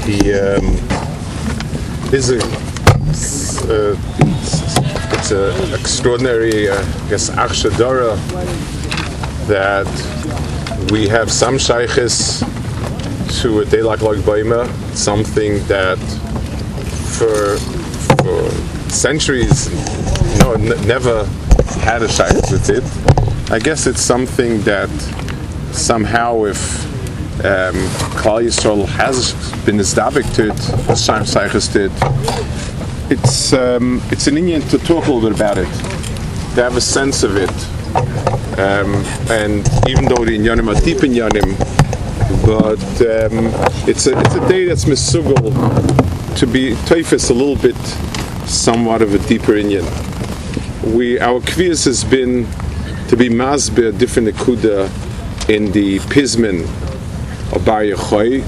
It's an extraordinary, achshadara that we have some shaykhis to a day like Baima, something that for centuries never had a shaykh with it. I guess it's something that somehow, if Klal Yisrael has been established to it, as shaykhis did, it's an Indian to talk a little bit about it, to have a sense of it, and even though the Inyanim are deep Inyanim, but it's a day that's misugel to be teifes a little bit, somewhat of a deeper Inyan. Our kviyas has been to be masbeh a different nekuda in the Pizmin of Bar Yochai.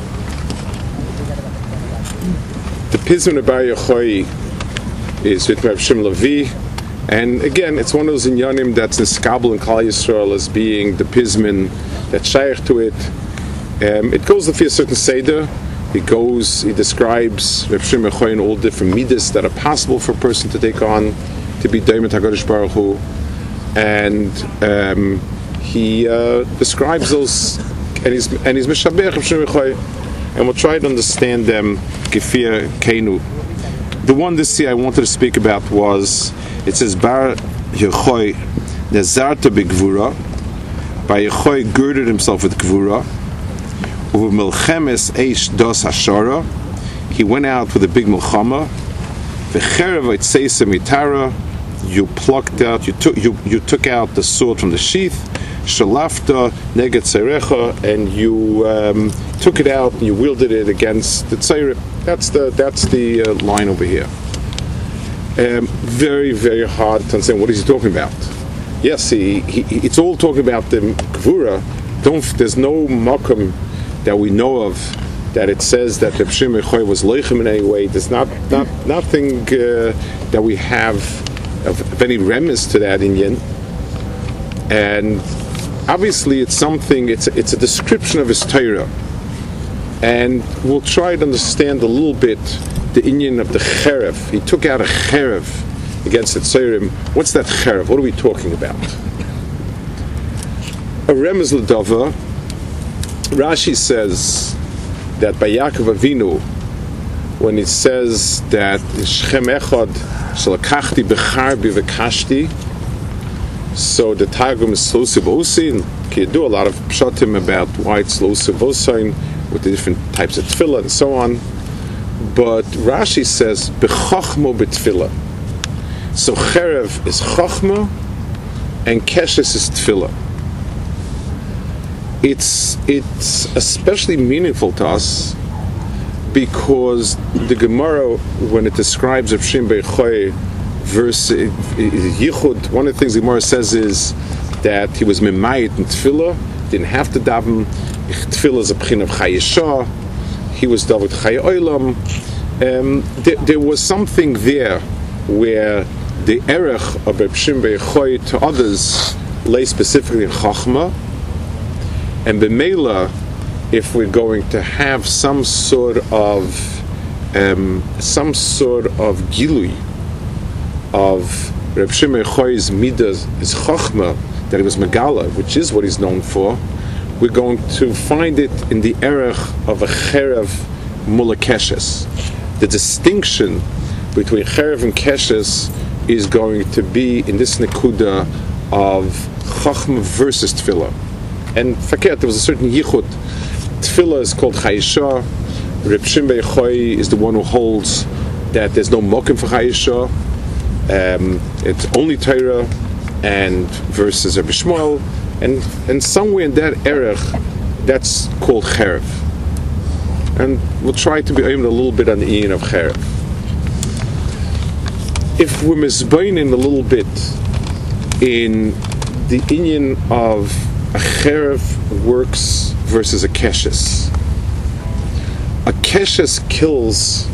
The Pizmin of Bar Yochai is with Rav Shimon Levi, and again, it's one of those inyanim that's in Skabel and Klal Yisrael as being the Pizmin that's shaykh to it. It goes through a certain seder. He describes Rav Shimon Levi in all different midas that are possible for a person to take on to be Daimet HaKadosh Baruch Hu, and he describes those, and he's Meshabech Rav Shimon Levi, and we'll try to understand them Gefir Keinu. The one this year I wanted to speak about was, it says Bar Yochai Nezarta B'Gvura. Bar Yochai girded himself with Gvura. Uv Melchemes Eish Das Hashara. He went out with a big Melchama. V'cherev Eitzeisa Mitara. You plucked out, you took out the sword from the sheath. Shalafta Neged Tzerecha, and you took it out and you wielded it against the Tzereh. That's the line over here. Very, very hard to understand what he's talking about. Yes, it's all talking about the Gvura. There's no makom that we know of that it says that Reb Shimon Levi was leichem in any way. There's nothing that we have of any remiss to that Inyan. And obviously it's something, it's a description of his Torah. And we'll try to understand a little bit the Inyan of the Cherev. He took out a Cherev against the Tzeirim. What's that Cherev? What are we talking about? A Remez L'Dava, Rashi says that by Yaakov Avinu, when it says that Shechem Echad Shalakachti Becharbi V'Kashti, so the Targum is Slosiv Osin. You do a lot of pshatim about why it's Slosiv Osin with the different types of tefillah and so on. But Rashi says B'Chochmo B'Tefillah. So Cherev is Chochma and Keshes is Tefillah. It's especially meaningful to us because the Gemara, when it describes Reb Shimon Levi verse Yichud, one of the things the Gemara says is that he was memayit in Tefillah, didn't have to daven. Tefillah is a pchin of Chayeshah. He was david Chay Olam. There was something there where the erech of Reb Shimon Levi to others lay specifically in Chachma, and b'meila, if we're going to have some sort of gilui of Reb Shimon Levi's midas, his chachma, that he was megala, which is what he's known for, we're going to find it in the erech of a cherev mula keshes. The distinction between cherev and keshes is going to be in this nekuda of chachma versus tefillah. And fakir, there was a certain yichud. Tefillah is called Chayeshah. Reb Shimon Levi is the one who holds that there's no mokim for Chayeshah. It's only Torah and versus Rabbi Shmuel, and somewhere in that erech, that's called Cherev. And we'll try to be aimed a little bit on the Ian of Cherev. If we're misbeinin a little bit in the Inyan of a Cherev works versus a Keshes. A Keshes kills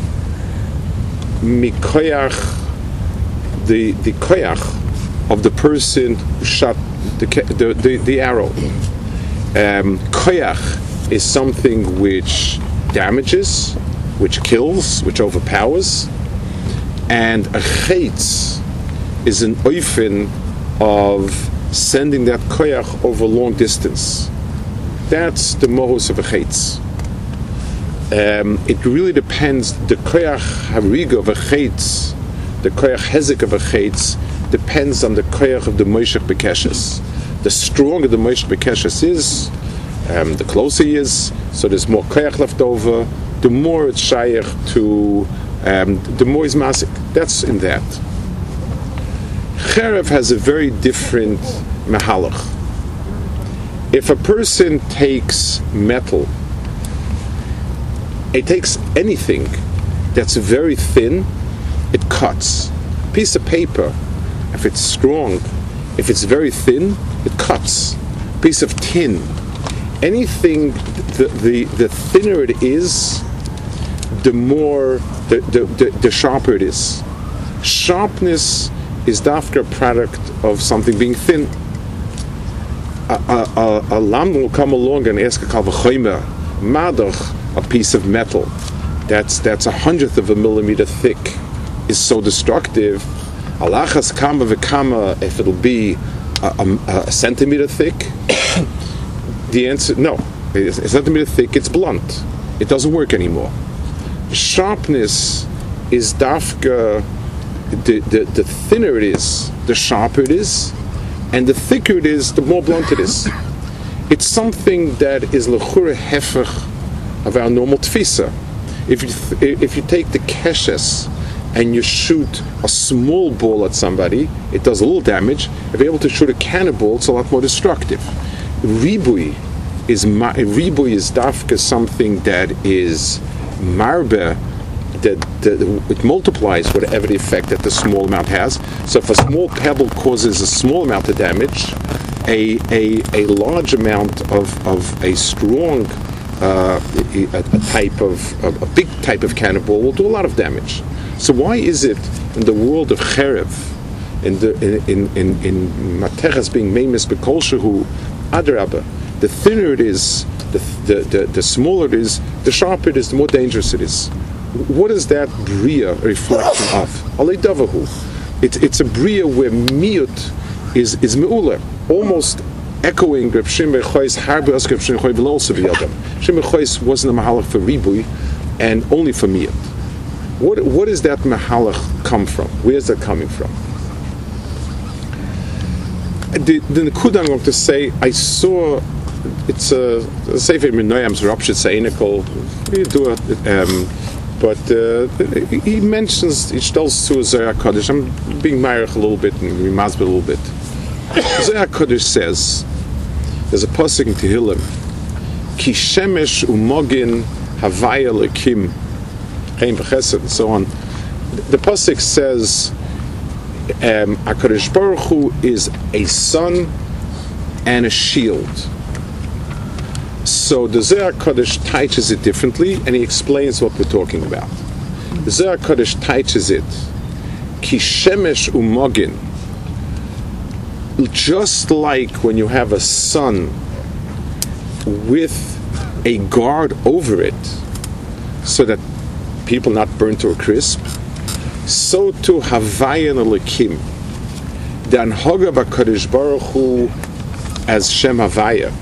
mikoyach, the koyach of the person who shot the arrow. Koyach is something which damages, which kills, which overpowers, and a chetz is an oifen of sending that koyach over a long distance. That's the mohos of a chetz. It really depends. The koyach hariga of a chetz, the koyach hezek of a chetz, depends on the koyach of the moishech bekeshes. The stronger the moishech bekeshes is, the closer he is, so there's more koyach left over, the more it's shaykh to, the more is masik. That's in that. Cherev has a very different mehalach. If a person takes metal, it takes anything that's very thin, it cuts. A piece of paper, if it's strong, if it's very thin, it cuts. A piece of tin, anything, the thinner it is, the more, the sharper it is. Sharpness is dafka a product of something being thin. A lamb will come along and ask a kalvachoymer, madach, a piece of metal that's 1/100 of a millimeter thick is so destructive. Alachas kama v'kama, if it'll be a centimeter thick, the answer, no. A centimeter thick, it's blunt. It doesn't work anymore. Sharpness is dafka, the thinner it is, the sharper it is, and the thicker it is, the more blunt it is. It's something that is l'chure hefech of our normal tfisa. If you take the keshes and you shoot a small ball at somebody, it does a little damage. If you're able to shoot a cannonball, it's a lot more destructive. Ribui is dafka something that is marbe, that it multiplies whatever the effect that the small amount has. So if a small pebble causes a small amount of damage, a large amount of a strong a big type of cannonball will do a lot of damage. So why is it in the world of cherev, in mateches being memes bekol shehu adrabah, the thinner it is, the smaller it is, the sharper it is, the more dangerous it is. What is that bria a reflection of? Alei davahu. It's a bria where miut is meula, almost echoing Reb Shimon Chois harbe as Reb Shimon Chois will also be Adam. Shimon Chois wasn't a mahalach for ribui and only for miut. What does that mahalach come from? Where is that coming from? The Nekuda I'm going to say, I saw, it's a Sefer Minoyam's Rapshet Seinikol, you do it, but he mentions, he tells to Zohar Kodesh, I'm being marich a little bit and Mimazbe a little bit. Zohar Kodesh says, there's a pasuk in Tehillim, Ki shemesh umogin havaya lekim, Chaim v'chesed, and so on. The pasuk says, HaKadosh Baruch Hu is a sun and a shield. So the Zohar Kodesh teaches it differently, and he explains what we're talking about. The Zohar Kodesh teaches it, Ki shemesh umogin, just like when you have a sun with a guard over it, so that people not burn to a crisp, so too Havayan Elokim, the Anhoga b'Kadosh Baruch Hu as Shem Havaya,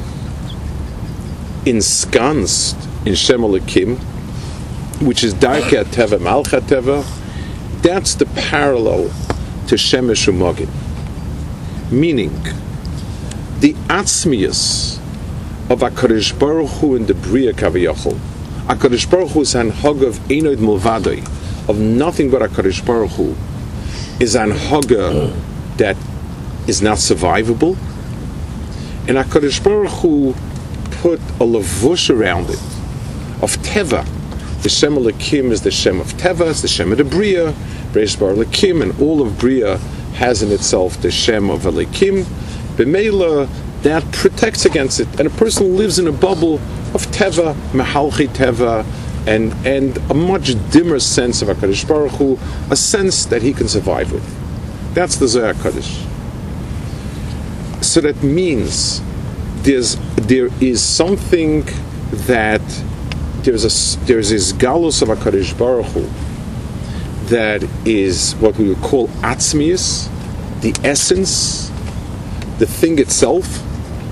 ensconced in Shem Elokim, which is Darkei Teva Malchat Teva. That's the parallel to Shemesh Umogin. Meaning, the Atzmius of HaKadosh Baruch Hu in the Bria Kaviyachol. HaKadosh Baruch Hu is an Hog of Einoid Mulvadoi, of nothing but HaKadosh Baruch Hu, is an Hog that is not survivable. And HaKadosh Baruch Hu put a lavush around it of Teva. The Shem Elokim is the Shem of Teva, it's the Shem of the Bria, Breish Bar Elokim, and all of Bria has in itself the Shem of Elokim. B'meila, that protects against it. And a person lives in a bubble of Teva, Mehalchi Teva, and a much dimmer sense of HaKadosh Baruch Hu, a sense that he can survive with. That's the Zohar Kodesh. So that means there is something that there's this galus of HaKadosh Baruch Hu that is what we would call atzmius, the essence, the thing itself,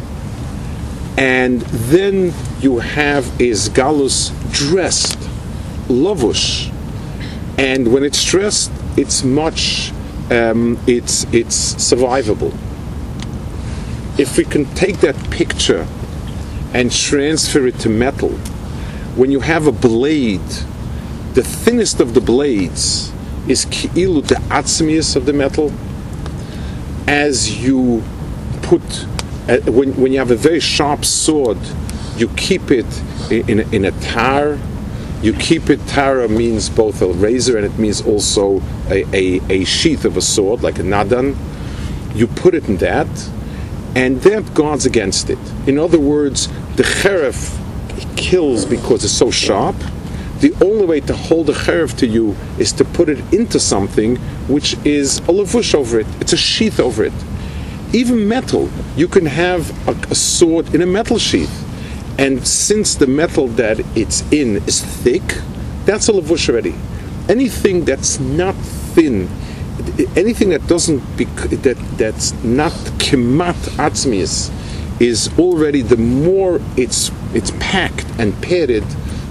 and then you have is galus dressed, lavush, and when it's dressed, it's much, it's survivable. If we can take that picture and transfer it to metal, when you have a blade, the thinnest of the blades is ki'ilu, the atzmius of the metal. As you put, when you have a very sharp sword, you keep it in a tar. You keep it, tara means both a razor and it means also a sheath of a sword, like a nadan. You put it in that, and that guards against it. In other words, the cheref kills because it's so sharp. The only way to hold the cheref to you is to put it into something which is a lavush over it. It's a sheath over it. Even metal, you can have a sword in a metal sheath. And since the metal that it's in is thick, that's a lavush already. Anything that's not thin, anything that that's not kemat atzmius, is already, the more it's packed and padded,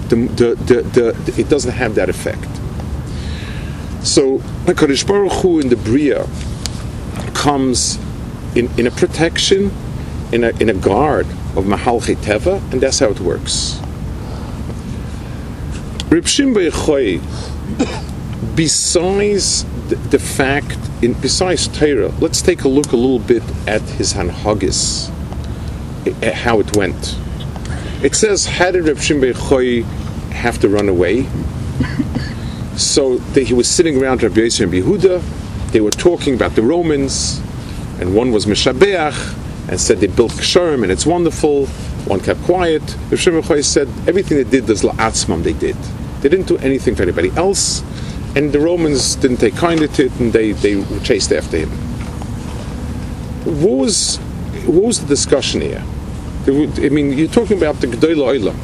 it doesn't have that effect. So HaKadosh Baruch Hu in the Bria comes in a protection, in a guard of Mahalchei Teva, and that's how it works. Reb Shimon Yochai, besides the fact, besides Torah, let's take a look a little bit at his Hanhagis, how it went. It says, how did Reb Shimon Yochai have to run away? So he was sitting around Rabbi Yossi and Yehuda. They were talking about the Romans, and one was Meshabeach, and said they built Ksharim and it's wonderful. One kept quiet. Reb Shimon Yochai said everything they did was la'atzmam. They didn't do anything for anybody else, and the Romans didn't take kindly to it, and they chased after him. What was the discussion here? I mean, you're talking about the Gedolei Olam.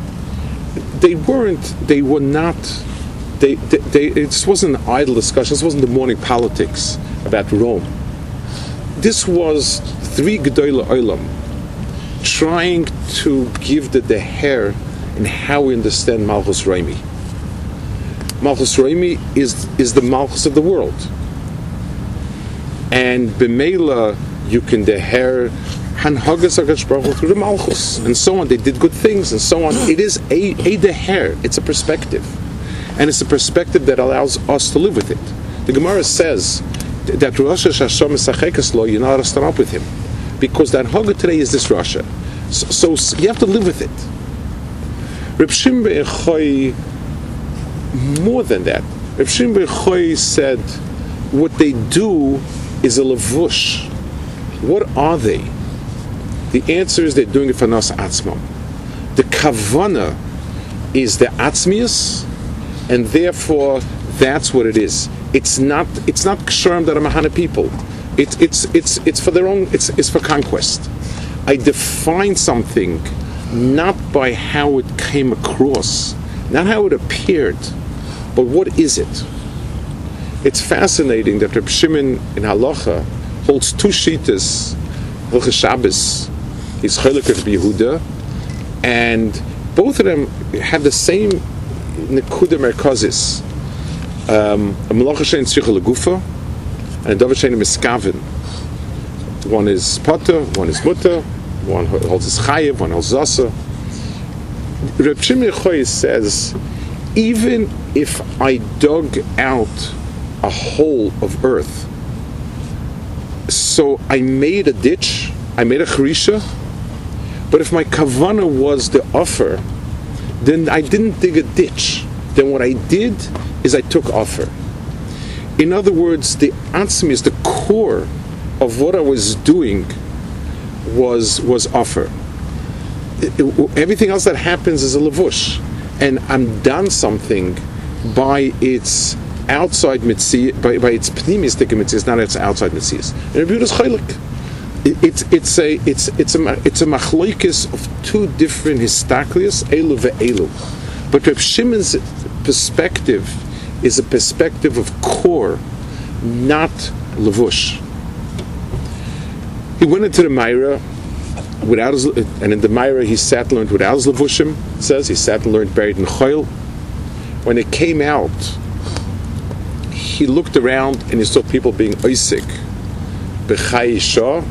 It wasn't an idle discussion. This wasn't the morning politics about Rome. This was three Gedolei Olam trying to give the hair in how we understand Malchus Reimi. Malchus Reimi is the Malchus of the world. And B'meila, you can deher Hanhagas HaKadosh Baruch Hu through the Malchus, and so on. They did good things, and so on. It is a deher. It's a perspective. And it's a perspective that allows us to live with it. The Gemara says that Rosh Hashanah Mesachekas Lo, you're not allowed to start up with him, because that Haggah today is this Rasha. So you have to live with it. Reb Shimon Yochai, more than that, Reb Shimon Yochai said, what they do is a lavush. What are they? The answer is they're doing it for nas atzmam. The kavana is the atzmius, and therefore that's what it is. It's not ksharim that are mahana people. It's for their own. It's for conquest. I define something not by how it came across, not how it appeared, but what is it? It's fascinating that Reb Shimon in Halacha holds two shitas, Hilchos Shabbos. He's Chelek of Yehuda, and both of them have the same Nekuda Merkazis. A Malacha Shein Tzricha Legufa, and a Davar Shein Miskaven. One is Potter, one is Mutter, one holds his Chayev, one holds Zasa. Reb Shimon Yochai says, even if I dug out a hole of earth, so I made a ditch, I made a charisha, but if my kavana was the offer, then I didn't dig a ditch. Then what I did is I took offer. In other words, the atzmi is the core of what I was doing was offer. Everything else that happens is a levush, and I'm done something by its outside mitzvah, by its pnimistic mitzvah, not its outside mitzvahs. And Rebbe Yehuda's chaylik. It's a machloikis of two different histaklius, elu ve'elu. But Reb Shimon's perspective is a perspective of core, not levush. He went into the Meira without his, and in the Meira he sat and learned without his levushim. It says he sat and learned buried in choil. When it came out, he looked around and he saw people being oisik b'chai isha,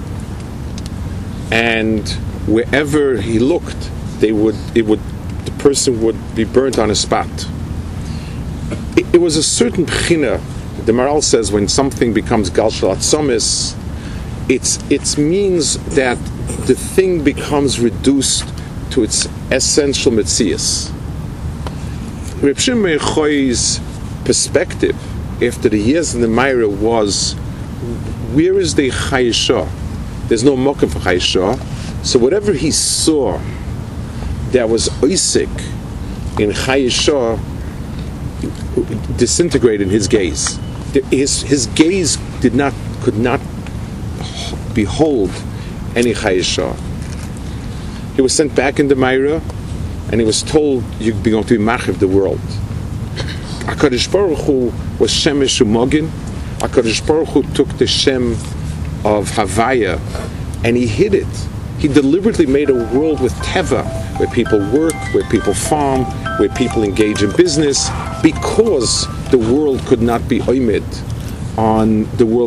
and wherever he looked, the person would be burnt on a spot. It was a certain b'china. The Maral says when something becomes gal shel atzomis, it means that the thing becomes reduced to its essential metzias. Reb Shimon bar Yochai's perspective after the years in the Meira was, where is the Chayisha? There's no mokum for Chayisha. So whatever he saw that was oisik in Chayisha disintegrated in his gaze. His gaze could not behold any Chayisha. He was sent back into Meira, and he was told, you're going to be machiv the world. HaKadosh Baruch Hu was Shemesh Umogin. HaKadosh Baruch Hu took the Shem of Havaya and he hid it. He deliberately made a world with Teva, where people work, where people farm, where people engage in business, because the world could not be oimid on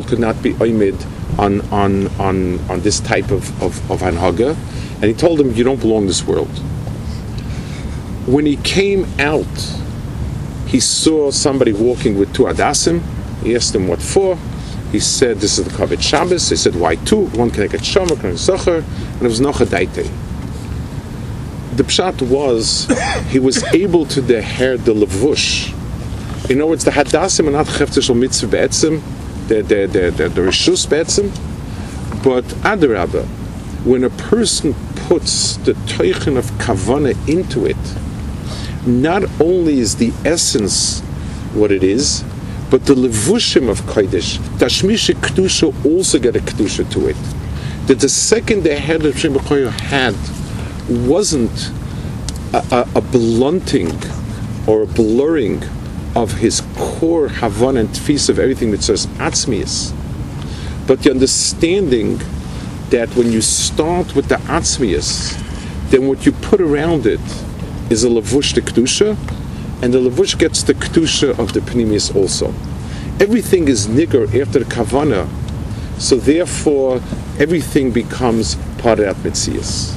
this type of Hanhaga. And he told them, you don't belong in this world. When he came out, he saw somebody walking with two Adasim. He asked him what for. He said, this is the Kavod Shabbos. They said, why two? One can get Shomer, can Zocher, and it was Nocha Daite. The pshat was, he was able to deher the levush. In other words, the Hadasim are not Chefzer Shel Mitzvah Be'etzim, the Rishus Be'etzim, but Adarabba, when a person puts the Teichen of Kavana into it, not only is the essence what it is, but the levushim of Kodesh, Tashmish Kedusha also get a Kedusha to it. That the second the head of Shem had wasn't a blunting or a blurring of his core Havan and Tfis of everything that says Atzmius, but the understanding that when you start with the Atzmius, then what you put around it is a levush to Kedusha, and the levush gets the Kedusha of the Pnimius also. Everything is nigger after the Kavana, so therefore everything becomes part of that Metzias.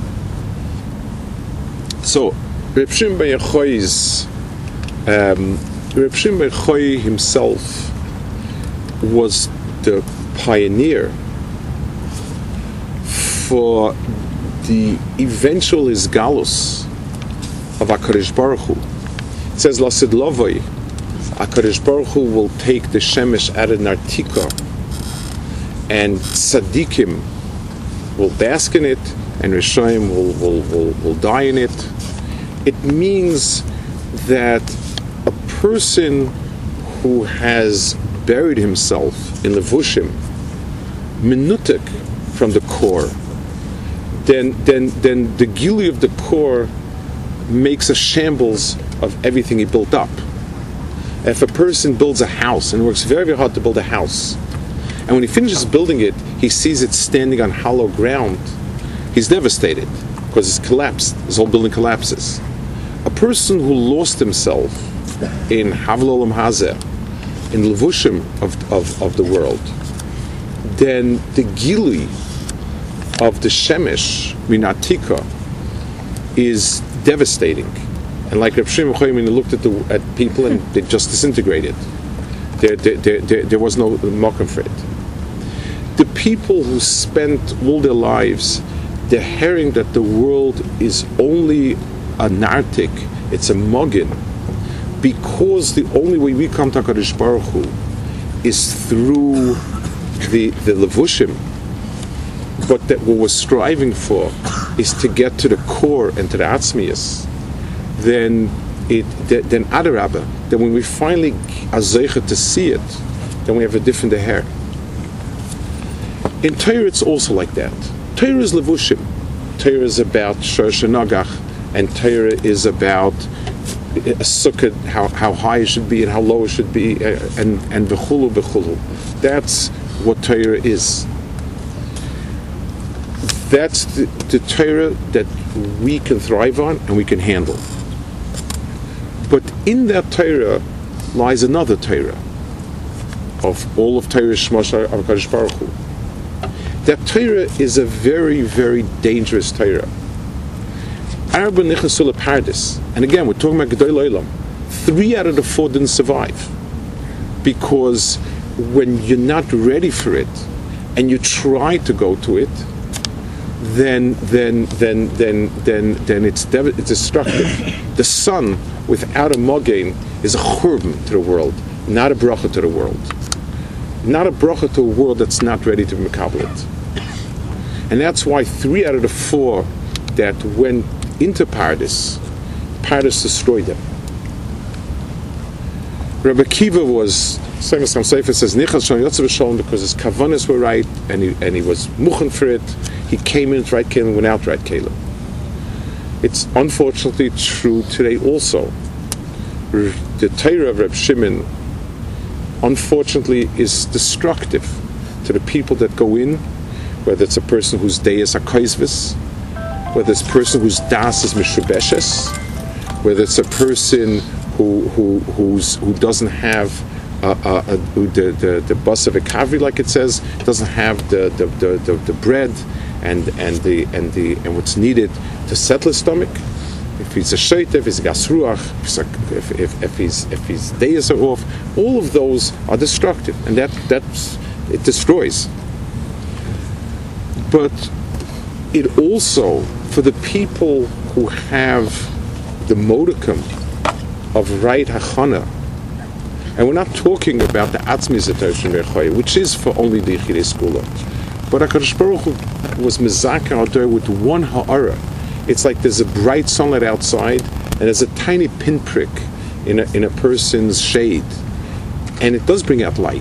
So, Reb Shimon bar Yochai himself was the pioneer for the eventual Isgalus of HaKadosh Baruch Hu. It says, Lasid Lovoi, HaKadosh Baruch Hu will take the Shemesh out of Nartika, and Tzaddikim will bask in it, and Rishoyim will die in it. It means that a person who has buried himself in Levushim, minutik from the core, then the gili of the core makes a shambles of everything he built up. If a person builds a house and works very, very hard to build a house, and when he finishes building it, he sees it standing on hollow ground, he's devastated because it's collapsed. His whole building collapses. A person who lost himself in Havlolam Hazeh, in Levushim of the world, then the gili of the Shemesh Minatika is devastating. And like Reb Shimon bar Yochai looked at people and they just disintegrated. There was no mokum for it. The people who spent all their lives hearing that the world is only a nartik, it's a mogin, because the only way we come to HaKadosh Baruch Hu is through the levushim, but that what we're striving for is to get to the core and to the atzmius, then Adarabba, then when we finally are zeicha to see it, then we have a different hair. In Torah it's also like that. Torah is levushim. Torah is about Shor Shenagach, and Torah is about a sukkah, how high it should be and how low it should be, and v'chulu b'chulu. That's what Torah is. That's the Torah that we can thrive on and we can handle. But in that Torah lies another Torah of all of Torah Shmosh HaKadosh Baruch Hu. That Torah is a very, very dangerous Torah. Arba Nichasul Pardis, and again we're talking about Gedolei Olam. 3 out of the 4 didn't survive because when you're not ready for it and you try to go to it, then it's destructive. The sun without a mogain is a churban to the world, not a bracha to the world. Not a bracha to a world that's not ready to be mekabel it. And that's why 3 out of the 4 that went into Pardes destroyed them. Rabbi Kiva was, Sefer Sefer says, Nichas Shalom Yotze B'Shalom, because his kavanas were right and he was muchen for it. He came in with right kelim, went out right kelim. It's unfortunately true today also. The Torah of Reb Shimon, unfortunately, is destructive to the people that go in, whether it's a person whose day is a whether it's a person whose das is mishubeshes, whether it's a person who doesn't have the bus of a kavri, like it says, doesn't have the bread and what's needed to settle his stomach. If he's a sheit, if he's a gasruach, if his days are off, all of those are destructive, and that's it destroys. But it also, for the people who have the modicum of right hachana, and we're not talking about the atzmis atoshim, which is for only the Yechidei Skula, but HaKadosh Baruch Hu was mezaka out with one ha'ara. It's like there's a bright sunlight outside, and there's a tiny pinprick in a person's shade, and it does bring out light.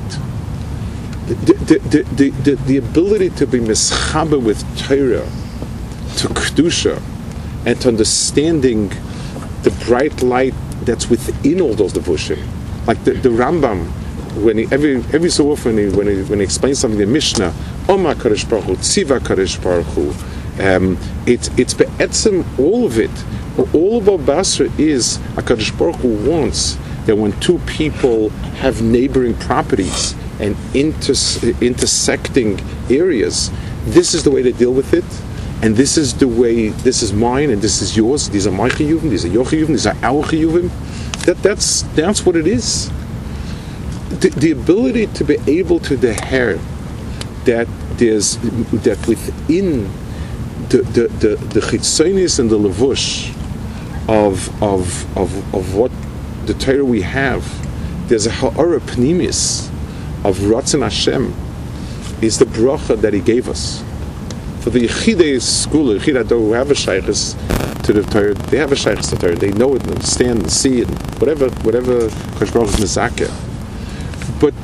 The ability to be mischaber with Torah, to kedusha, and to understanding the bright light that's within all those devotion, like the Rambam, when he every so often when he explains something in the Mishnah, Oma Kadosh Baruch Hu, Tziva Kadosh Baruch Hu, it's be'etzem all of it. All of our Basra is HaKadosh Baruch Hu wants that when 2 people have neighboring properties and intersecting areas, this is the way to deal with it, and this is the way, this is mine and this is yours, these are my chiyuvim, these are your chiyuvim, these are our chiyuvim. That's what it is. The ability to be able to deher that within the chitzonis and the levush of what the Torah we have, there's a ha'ara pnimis of Ratzon Hashem, is the bracha that He gave us. For the Yechidei Skula, Yechidei who have a shaychus to the Torah, they have a shaychus to the Torah, they know it and understand and see it, whatever Kadosh Baruch Hu is mezakeh. But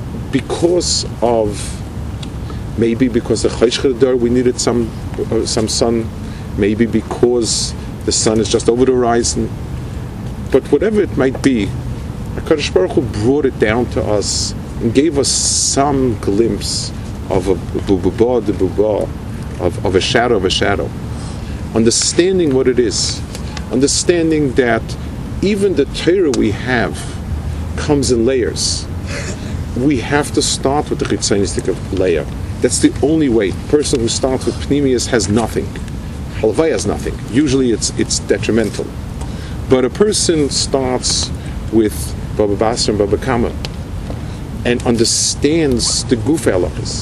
maybe because the Chayshcha Dor we needed some sun, maybe because the sun is just over the horizon, but whatever it might be, HaKadosh Baruch Hu brought it down to us and gave us some glimpse of a shadow of a shadow. Understanding what it is, understanding that even the Torah we have comes in layers. We have to start with the chitzonistic layer. That's the only way. A person who starts with Pnimius has nothing. Halvai has nothing. Usually it's detrimental. But a person starts with Baba Basra and Baba Kama and understands the Guf halachas.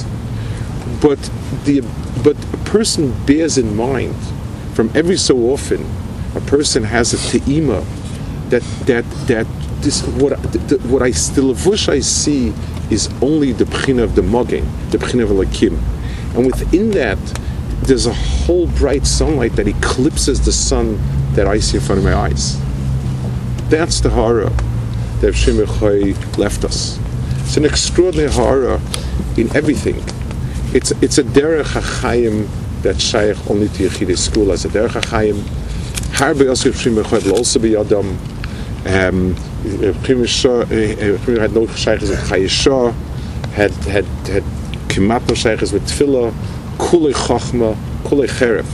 But a person bears in mind, from every so often, a person has a te'ima that this what I still levush I see is only the b'china of the Mogen, the b'china of Elokim, and within that there's a whole bright sunlight that eclipses the sun that I see in front of my eyes. That's the hara that Shimon Yochai left us. It's an extraordinary hara in everything. It's a derech hachayim that shaykh only to Yechidei Skula as a derech hachayim. Harbe Yosef Shimon Yochai will also be Adam. had no shaykhs with Chayesha, had kimat no shaykhs with Tefillah, kulei chachma, kulei cheref.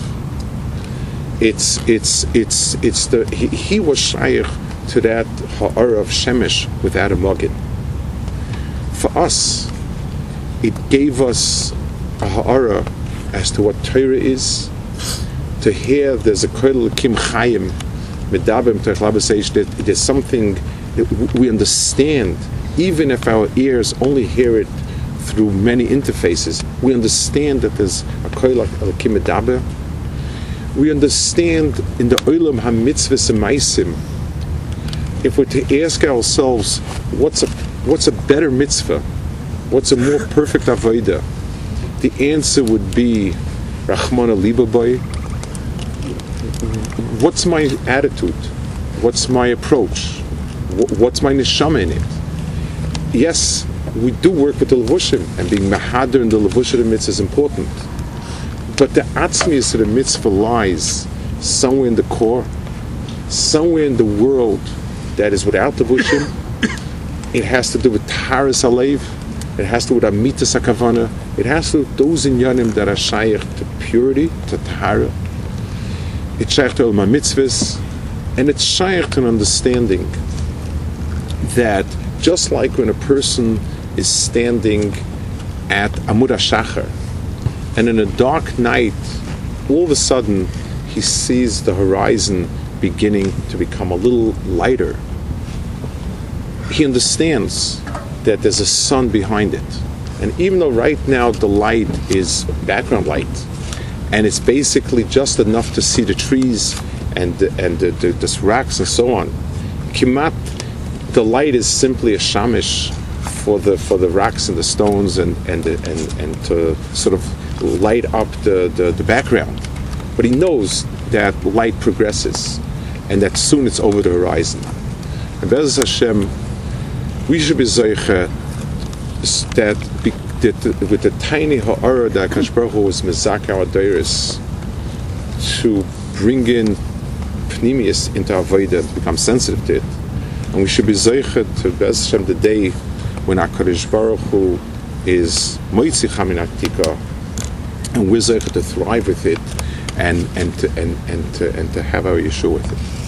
He was shaykh to that ha'ara of shemesh without a magid. For us, it gave us a ha'ara as to what Torah is, to hear there's a koil kim chayim medabim techlabaseish, that there's something that we understand, even if our ears only hear it through many interfaces. We understand that there's a koil kim medaber. We understand in the olam hamitzvahs and maisim. If we're to ask ourselves, what's a better mitzvah? What's a more perfect avodah? The answer would be Rachmana Libabai. What's my attitude? What's my approach? What's my neshama in it? Yes, we do work with the levushim, and being mahader in the levushim mitzvah is important. But the atzmius of the mitzvah lies somewhere in the core, somewhere in the world that is without levushim. It has to do with taharas halev. It has to do with amitas hakavana. It has to do with those inyanim that are shaykh to purity, to tahara. It's shaykh to olma mitzvahs, and it's shaykh to an understanding that just like when a person is standing at Amud HaShachar, and in a dark night, all of a sudden he sees the horizon beginning to become a little lighter. He understands that there's a sun behind it. And even though right now the light is background light, and it's basically just enough to see the trees and the rocks and so on, kimat, the light is simply a shamish for the rocks and the stones and to sort of light up the background. But he knows that light progresses and that soon it's over the horizon. And Be'ez Hashem, we should be zeicha that with the tiny ha'ara that Akash Baruch Hu was mezak our deiris to bring in pnimius into our avodah, to become sensitive to it. And we should be zeicha to Be'ez Hashem the day when Akash Baruch Hu is moitzi chamin aktika, and we're zeicha to thrive with it and to have our Yeshua with it.